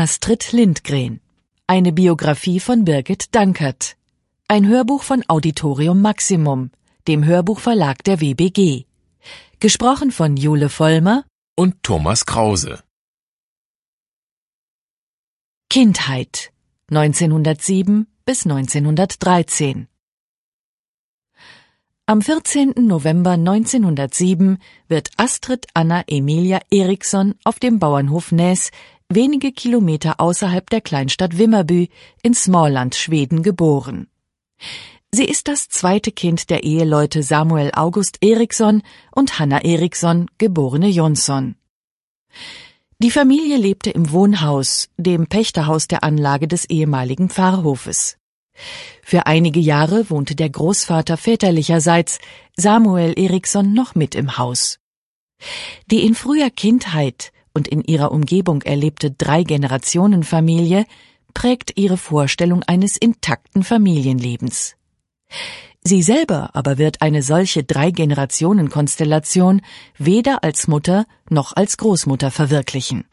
Astrid Lindgren. Eine Biografie von Birgit Dankert. Ein Hörbuch von Auditorium Maximum, dem Hörbuchverlag der WBG. Gesprochen von Jule Vollmer und Thomas Krause. Kindheit 1907 bis 1913. Am 14. November 1907 wird Astrid Anna Emilia Eriksson auf dem Bauernhof Näs, wenige Kilometer außerhalb der Kleinstadt Vimmerby in Småland, Schweden, geboren. Sie ist das zweite Kind der Eheleute Samuel August Eriksson und Hanna Eriksson, geborene Jonsson. Die Familie lebte im Wohnhaus, dem Pächterhaus der Anlage des ehemaligen Pfarrhofes. Für einige Jahre wohnte der Großvater väterlicherseits, Samuel Eriksson, noch mit im Haus. Die in früher Kindheit und in ihrer Umgebung erlebte 3-Generationen-Familie prägt ihre Vorstellung eines intakten Familienlebens. Sie selber aber wird eine solche 3-Generationen-Konstellation weder als Mutter noch als Großmutter verwirklichen.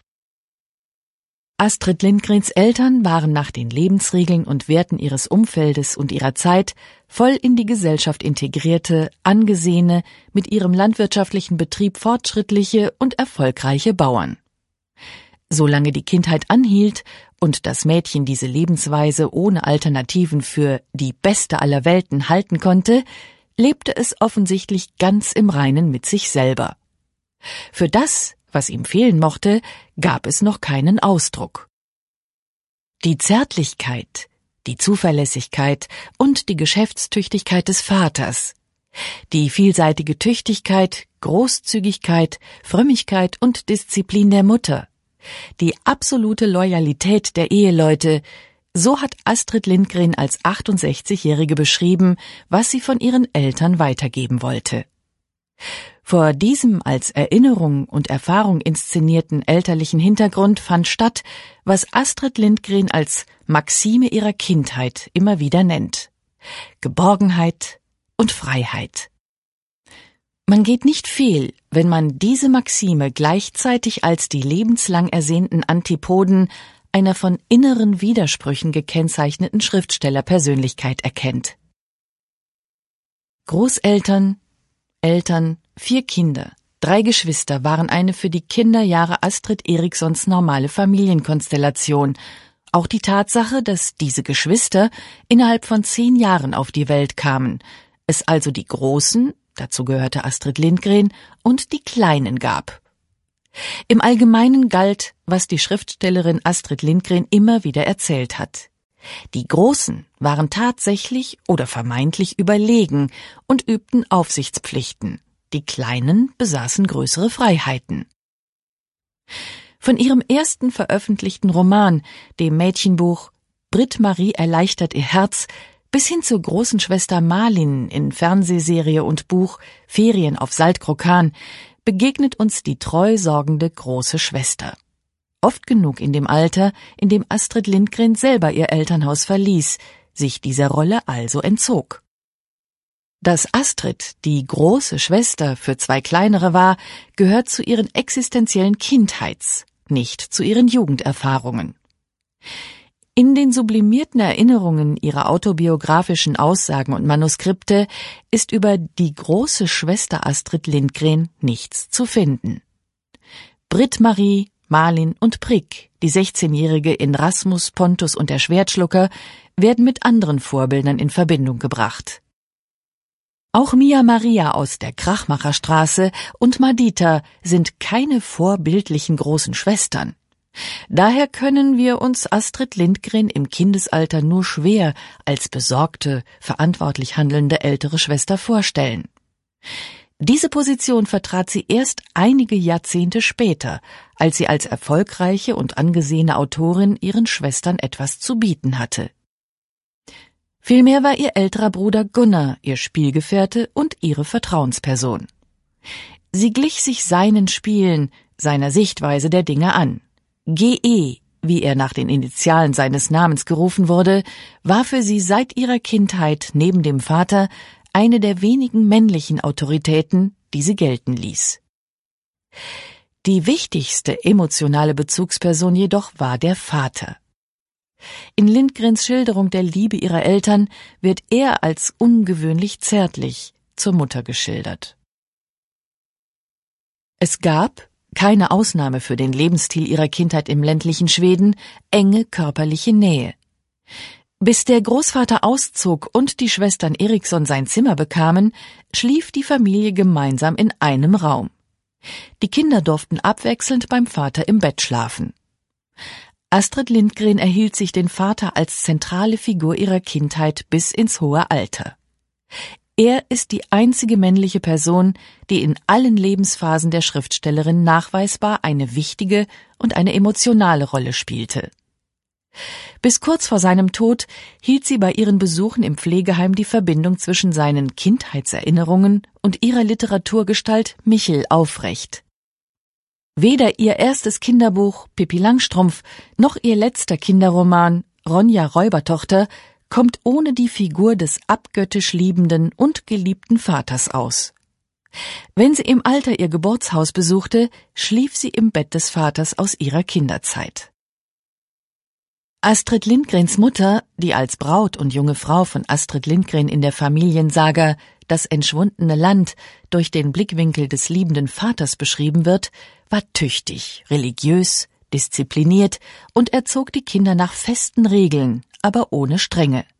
Astrid Lindgrens Eltern waren nach den Lebensregeln und Werten ihres Umfeldes und ihrer Zeit voll in die Gesellschaft integrierte, angesehene, mit ihrem landwirtschaftlichen Betrieb fortschrittliche und erfolgreiche Bauern. Solange die Kindheit anhielt und das Mädchen diese Lebensweise ohne Alternativen für die beste aller Welten halten konnte, lebte es offensichtlich ganz im Reinen mit sich selber. Für das, was ihm fehlen mochte, gab es noch keinen Ausdruck. Die Zärtlichkeit, die Zuverlässigkeit und die Geschäftstüchtigkeit des Vaters, die vielseitige Tüchtigkeit, Großzügigkeit, Frömmigkeit und Disziplin der Mutter, die absolute Loyalität der Eheleute, so hat Astrid Lindgren als 68-Jährige beschrieben, was sie von ihren Eltern weitergeben wollte. Vor diesem als Erinnerung und Erfahrung inszenierten elterlichen Hintergrund fand statt, was Astrid Lindgren als Maxime ihrer Kindheit immer wieder nennt: Geborgenheit und Freiheit. Man geht nicht fehl, wenn man diese Maxime gleichzeitig als die lebenslang ersehnten Antipoden einer von inneren Widersprüchen gekennzeichneten Schriftstellerpersönlichkeit erkennt. Großeltern, Eltern, 4 Kinder, 3 Geschwister waren eine für die Kinderjahre Astrid Erikssons normale Familienkonstellation. Auch die Tatsache, dass diese Geschwister innerhalb von 10 Jahren auf die Welt kamen, es also die Großen, dazu gehörte Astrid Lindgren, und die Kleinen gab. Im Allgemeinen galt, was die Schriftstellerin Astrid Lindgren immer wieder erzählt hat: Die Großen waren tatsächlich oder vermeintlich überlegen und übten Aufsichtspflichten. Die Kleinen besaßen größere Freiheiten. Von ihrem ersten veröffentlichten Roman, dem Mädchenbuch Britt Marie erleichtert ihr Herz, bis hin zur großen Schwester Malin in Fernsehserie und Buch Ferien auf Saltkrokan, begegnet uns die treu sorgende große Schwester. Oft genug in dem Alter, in dem Astrid Lindgren selber ihr Elternhaus verließ, sich dieser Rolle also entzog. Dass Astrid die große Schwester für 2 kleinere war, gehört zu ihren existenziellen Kindheits-, nicht zu ihren Jugenderfahrungen. In den sublimierten Erinnerungen ihrer autobiografischen Aussagen und Manuskripte ist über die große Schwester Astrid Lindgren nichts zu finden. Britt Marie, Malin und Prick, die 16-Jährige in Rasmus, Pontus und der Schwertschlucker, werden mit anderen Vorbildern in Verbindung gebracht. Auch Mia Maria aus der Krachmacherstraße und Madita sind keine vorbildlichen großen Schwestern. Daher können wir uns Astrid Lindgren im Kindesalter nur schwer als besorgte, verantwortlich handelnde ältere Schwester vorstellen. Diese Position vertrat sie erst einige Jahrzehnte später, als sie als erfolgreiche und angesehene Autorin ihren Schwestern etwas zu bieten hatte. Vielmehr war ihr älterer Bruder Gunnar ihr Spielgefährte und ihre Vertrauensperson. Sie glich sich seinen Spielen, seiner Sichtweise der Dinge an. G.E., wie er nach den Initialen seines Namens gerufen wurde, war für sie seit ihrer Kindheit neben dem Vater eine der wenigen männlichen Autoritäten, die sie gelten ließ. Die wichtigste emotionale Bezugsperson jedoch war der Vater. In Lindgrens Schilderung der Liebe ihrer Eltern wird er als ungewöhnlich zärtlich zur Mutter geschildert. Es gab, keine Ausnahme für den Lebensstil ihrer Kindheit im ländlichen Schweden, enge körperliche Nähe. Bis der Großvater auszog und die Schwestern Eriksson sein Zimmer bekamen, schlief die Familie gemeinsam in einem Raum. Die Kinder durften abwechselnd beim Vater im Bett schlafen. Astrid Lindgren erhielt sich den Vater als zentrale Figur ihrer Kindheit bis ins hohe Alter. Er ist die einzige männliche Person, die in allen Lebensphasen der Schriftstellerin nachweisbar eine wichtige und eine emotionale Rolle spielte. Bis kurz vor seinem Tod hielt sie bei ihren Besuchen im Pflegeheim die Verbindung zwischen seinen Kindheitserinnerungen und ihrer Literaturgestalt Michel aufrecht. Weder ihr erstes Kinderbuch Pippi Langstrumpf noch ihr letzter Kinderroman Ronja Räubertochter kommt ohne die Figur des abgöttisch liebenden und geliebten Vaters aus. Wenn sie im Alter ihr Geburtshaus besuchte, schlief sie im Bett des Vaters aus ihrer Kinderzeit. Astrid Lindgrens Mutter, die als Braut und junge Frau von Astrid Lindgren in der Familiensaga Das entschwundene Land durch den Blickwinkel des liebenden Vaters beschrieben wird, war tüchtig, religiös, diszipliniert und erzog die Kinder nach festen Regeln, aber ohne Strenge.